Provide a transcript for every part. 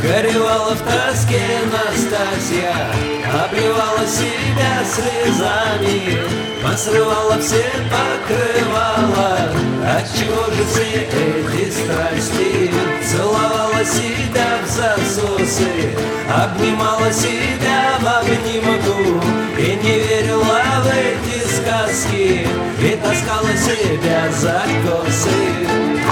Горевала в тоске Настасья, обливала себя слезами, посрывала все покрывала. Отчего же все эти страсти? Целовала себя в засосы, обнимала себя в обнимку и не верила в эти сказки, и таскала себя за косы.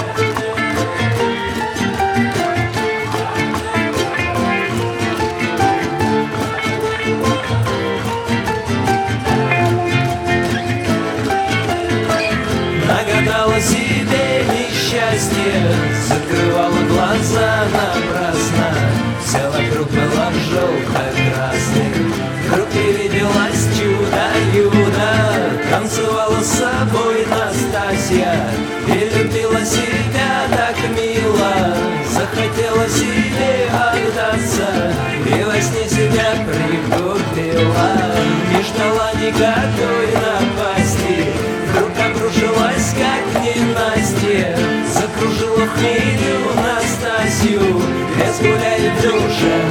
Нагадала себе несчастье, закрывала глаза напрасно. Все вокруг было желто-красным, вдруг привиделось чудо-юдо. Танцевала с собой Настасья и любила себя так мило. Захотела себе отдаться и во сне себя пригубила. Не ждала никакой напасти, вдруг обрушилась, как ненастье. Закружила в хмелю Настасью, лес гуляет в душе